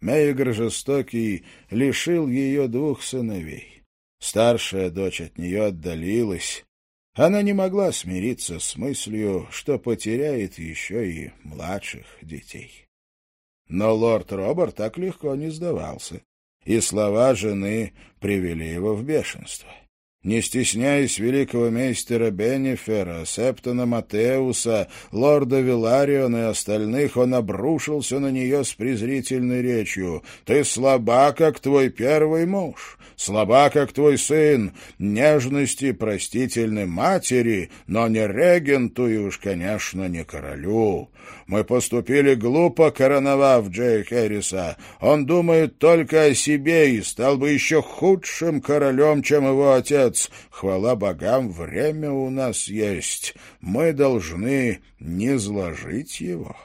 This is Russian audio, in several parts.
Мейгр Жестокий лишил ее 2 сыновей. Старшая дочь от нее отдалилась. Она не могла смириться с мыслью, что потеряет еще и младших детей. Но лорд Робер так легко не сдавался, и слова жены привели его в бешенство. Не стесняясь великого мейстера Беннифера, Септона Матеуса, лорда Вилариона и остальных, он обрушился на нее с презрительной речью. «Ты слаба, как твой первый муж, слаба, как твой сын, нежности простительны матери, но не регенту и уж, конечно, не королю. Мы поступили глупо, короновав Джей Хэрриса. Он думает только о себе и стал бы еще худшим королем, чем его отец. Хвала богам, время у нас есть. Мы должны низложить его».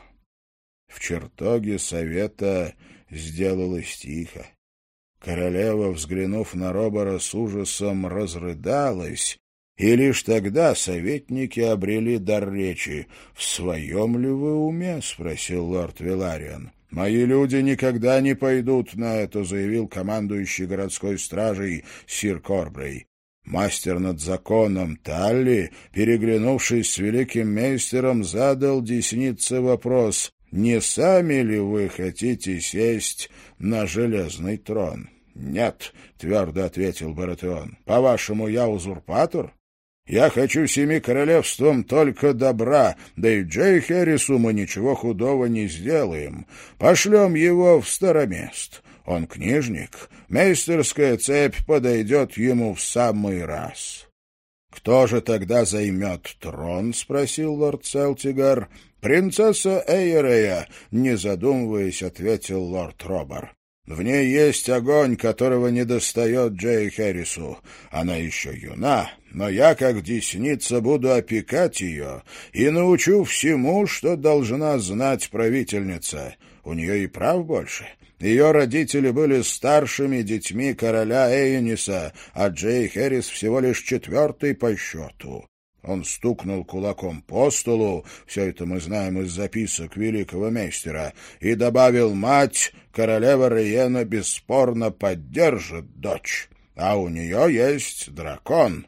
В чертоге совета сделалось тихо. Королева, взглянув на Робера с ужасом, разрыдалась, и лишь тогда советники обрели дар речи. «В своем ли вы уме?» — спросил лорд Виларион. «Мои люди никогда не пойдут на это», — заявил командующий городской стражей сир Корбрей. Мастер над законом Талли, переглянувшись с великим мейстером, задал деснице вопрос: «Не сами ли вы хотите сесть на железный трон?» «Нет», — твердо ответил Баратеон. «По-вашему, я узурпатор? Я хочу 7 королевствам только добра, да и Джей Хэррису мы ничего худого не сделаем. Пошлем его в Старомест. Он книжник, мейстерская цепь подойдет ему в самый раз». «Кто же тогда займет трон?» — спросил лорд Селтигар. «Принцесса Эйрея», — не задумываясь, ответил лорд Робер. «В ней есть огонь, которого недостает Джей Хэррису. Она еще юна, но я, как десница, буду опекать ее и научу всему, что должна знать правительница. У нее и прав больше. Ее родители были старшими детьми короля Эйниса, а Джей Хэррис всего лишь 4-й по счету». Он стукнул кулаком по столу, все это мы знаем из записок великого мейстера, и добавил: «Мать, королева Риена, бесспорно поддержит дочь, а у нее есть дракон».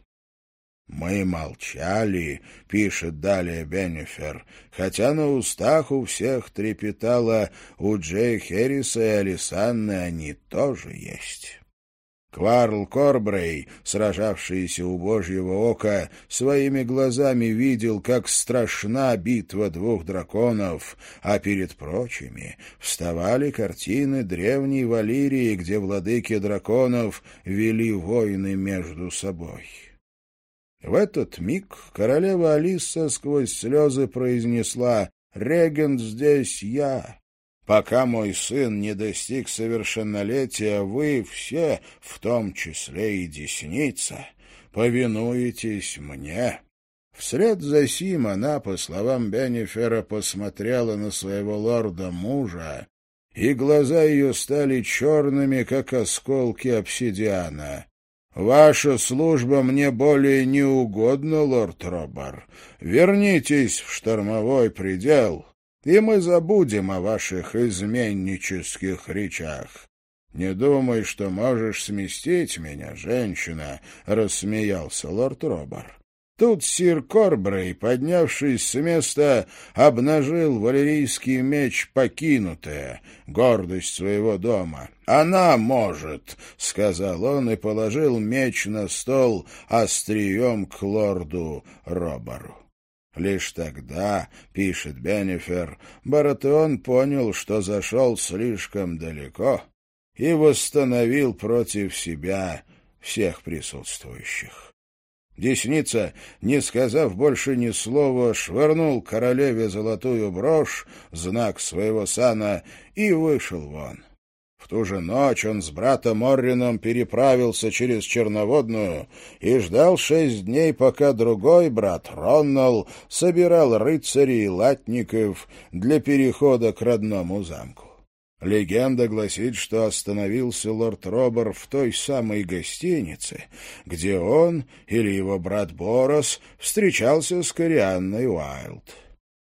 «Мы молчали», — пишет далее Беннифер, хотя на устах у всех трепетало: у Джей Хэрриса и Алисанны они тоже есть. Кварл Корбрей, сражавшийся у Божьего ока, своими глазами видел, как страшна битва 2 драконов, а перед прочими вставали картины древней Валирии, где владыки драконов вели войны между собой. В этот миг королева Алисса сквозь слезы произнесла: «Регент здесь я. Пока мой сын не достиг совершеннолетия, вы все, в том числе и десница, повинуетесь мне». Вслед за сим она, по словам Беннифера, посмотрела на своего лорда-мужа, и глаза ее стали черными, как осколки обсидиана. «Ваша служба мне более не угодна, лорд Робер. Вернитесь в штормовой предел, и мы забудем о ваших изменнических речах. Не думай, что можешь сместить меня, женщина», — рассмеялся лорд Робер. Тут сир Корбрей, поднявшись с места, обнажил валерийский меч «Покинутая», гордость своего дома. «Она может», — сказал он и положил меч на стол острием к лорду Роберу. Лишь тогда, пишет Беннифер, Баратеон понял, что зашел слишком далеко и восстановил против себя всех присутствующих. Десница, не сказав больше ни слова, швырнул королеве золотую брошь, знак своего сана, и вышел вон. В ту же ночь он с братом Оррином переправился через Черноводную и ждал 6 дней, пока другой брат, Роннал, собирал рыцарей и латников для перехода к родному замку. Легенда гласит, что остановился лорд Робер в той самой гостинице, где он или его брат Борос встречался с Корианной Уайлд.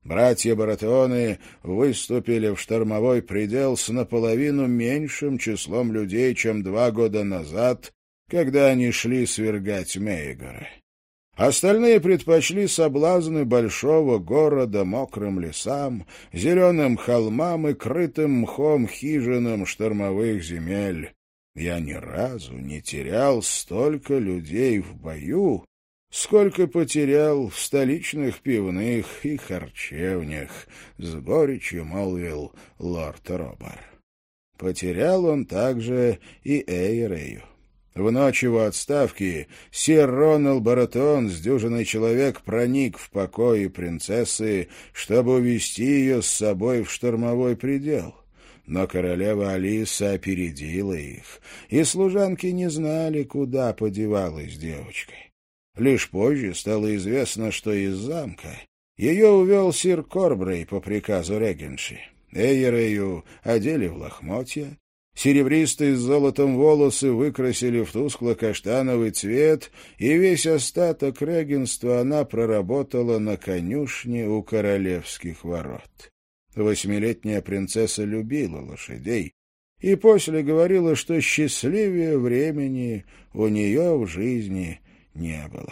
Братья Баратеоны выступили в штормовой предел с наполовину меньшим числом людей, чем 2 года назад, когда они шли свергать Мейгора. Остальные предпочли соблазны большого города мокрым лесам, зеленым холмам и крытым мхом хижинам штормовых земель. Я ни разу не терял столько людей в бою, сколько потерял в столичных пивных и харчевнях, — с горечью молвил лорд Робер. Потерял он также и Эйрею. В ночь его отставки сир Ронал Баратеон с дюжиной человек проник в покои принцессы, чтобы увести ее с собой в штормовой предел. Но королева Алиса опередила их, и служанки не знали, куда подевалась девочка. Лишь позже стало известно, что из замка ее увел сир Корбрей по приказу регенши. Эйрею одели в лохмотья, серебристые с золотом волосы выкрасили в тускло-каштановый цвет, и весь остаток регенства она проработала на конюшне у королевских ворот. 8-летняя принцесса любила лошадей и после говорила, что счастливее времени у нее в жизни не было.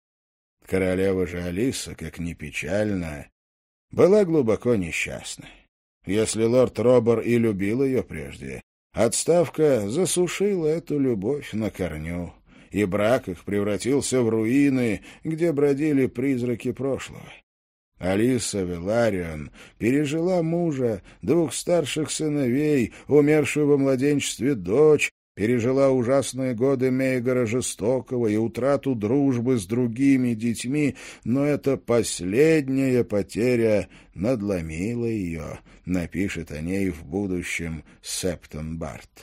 Королева же Алиса, как ни печально, была глубоко несчастна. Если лорд Робер и любил ее прежде, отставка засушила эту любовь на корню, и брак их превратился в руины, где бродили призраки прошлого. Алиса Веларион пережила мужа, 2 старших сыновей, умершую во младенчестве дочь, пережила ужасные годы Мейгора Жестокого и утрату дружбы с другими детьми, но эта последняя потеря надломила ее, напишет о ней в будущем Септон Барт.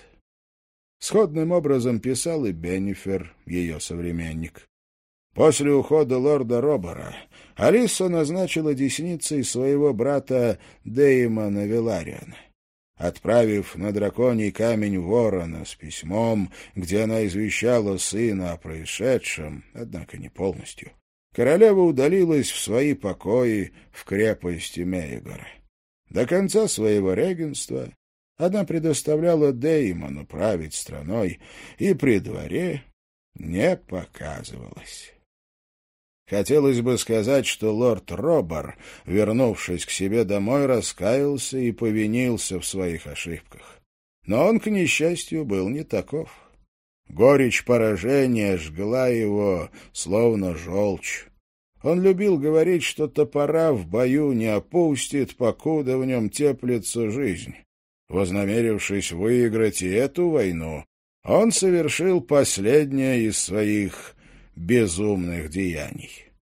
Сходным образом писал и Беннифер, ее современник. После ухода лорда Робера Алиса назначила десницей своего брата Деймона Велариона. Отправив на драконий камень ворона с письмом, где она извещала сына о происшедшем, однако не полностью, королева удалилась в свои покои в крепости Мейгора. До конца своего регенства она предоставляла Деймону править страной и при дворе не показывалась. Хотелось бы сказать, что лорд Робер, вернувшись к себе домой, раскаялся и повинился в своих ошибках. Но он, к несчастью, был не таков. Горечь поражения жгла его, словно желчь. Он любил говорить, что топора в бою не опустит, покуда в нем теплится жизнь. Вознамерившись выиграть и эту войну, он совершил последнее из своих безумных деяний.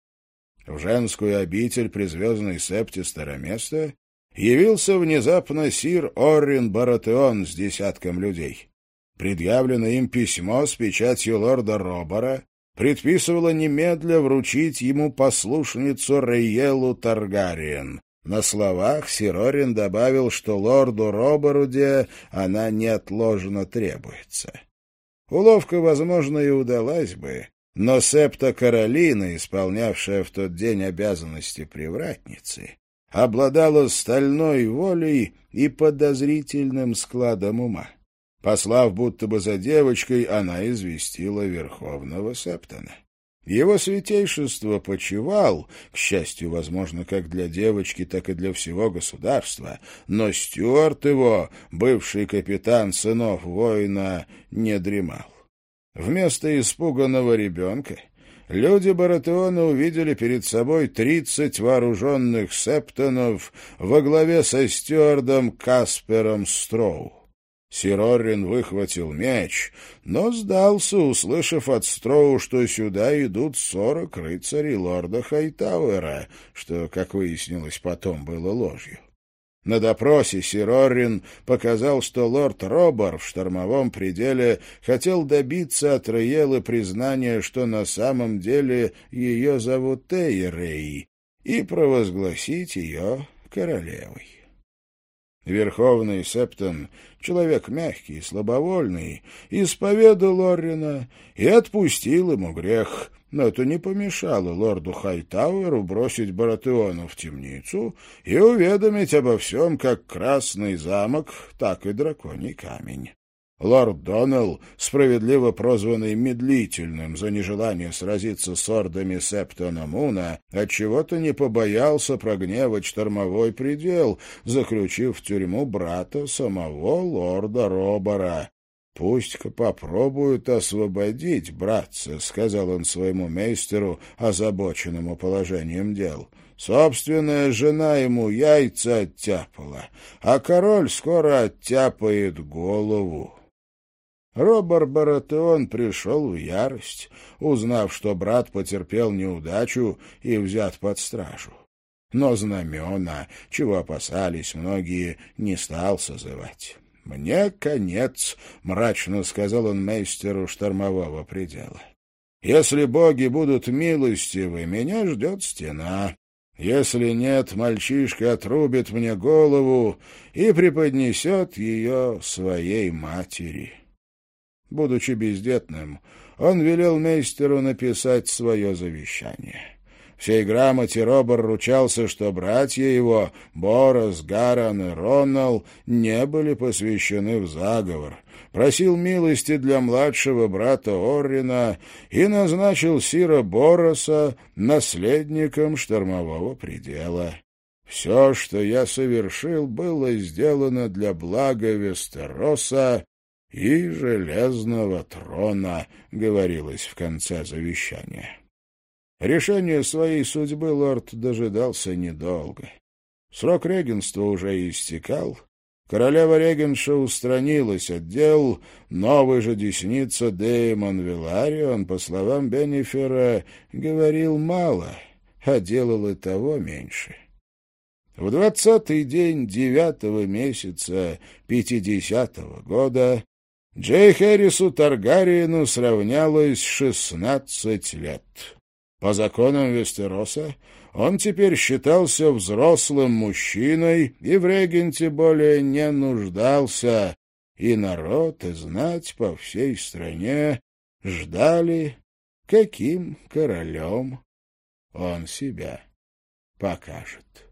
В женскую обитель при звездной септе Староместа явился внезапно сир Оррин Баратеон с 10 людей. Предъявленное им письмо с печатью лорда Робера предписывало немедля вручить ему послушницу Рейелу Таргариен. На словах сир Оррин добавил, что лорду Роберуде она неотложно требуется. Уловка, возможно, и удалась бы, но септа Каролина, исполнявшая в тот день обязанности привратницы, обладала стальной волей и подозрительным складом ума. Послав будто бы за девочкой, она известила верховного септона. Его святейшество почивал, к счастью, возможно, как для девочки, так и для всего государства, но Стюарт его, бывший капитан сынов воина, не дремал. Вместо испуганного ребенка люди Баратеона увидели перед собой 30 вооруженных септонов во главе со стюардом Каспером Строу. Сир Оррин выхватил меч, но сдался, услышав от Строу, что сюда идут 40 рыцарей лорда Хайтауэра, что, как выяснилось, потом было ложью. На допросе сир Оррин показал, что лорд Робер в штормовом пределе хотел добиться от Рейелы признания, что на самом деле ее зовут Эйрей, и провозгласить ее королевой. Верховный Септон, человек мягкий и слабовольный, исповедал Оррина и отпустил ему грех, но это не помешало лорду Хайтауэру бросить Баратеона в темницу и уведомить обо всем как Красный замок, так и Драконий камень. Лорд Доннелл, справедливо прозванный медлительным за нежелание сразиться с ордами Септона Муна, отчего-то не побоялся прогневать штормовой предел, заключив в тюрьму брата самого лорда Робора. «Пусть-ка попробуют освободить братца», — сказал он своему мейстеру, озабоченному положением дел. «Собственная жена ему яйца оттяпала, а король скоро оттяпает голову». Робер Баратеон пришел в ярость, узнав, что брат потерпел неудачу и взят под стражу. Но знамена, чего опасались многие, не стал созывать. «Мне конец», — мрачно сказал он мейстеру штормового предела. «Если боги будут милостивы, меня ждет стена. Если нет, мальчишка отрубит мне голову и преподнесет ее своей матери». Будучи бездетным, он велел мейстеру написать свое завещание. В сей грамоте Робер ручался, что братья его, Борос, Гаран и Роннелл, не были посвящены в заговор, просил милости для младшего брата Оррина и назначил сира Бороса наследником штормового предела. «Все, что я совершил, было сделано для блага Вестероса и Железного трона», — говорилось в конце завещания. Решения своей судьбы лорд дожидался недолго. Срок регенства уже истекал, королева-регенша устранилась от дел, новый же десница Деймон Виларион, по словам Беннифера, говорил мало, а делал и того меньше. В 20-й день 9-го месяца 50-го года Джей Хэррису Таргариену сравнялось 16 лет. По законам Вестероса он теперь считался взрослым мужчиной и в регенте более не нуждался, и народ и знать по всей стране ждали, каким королем он себя покажет.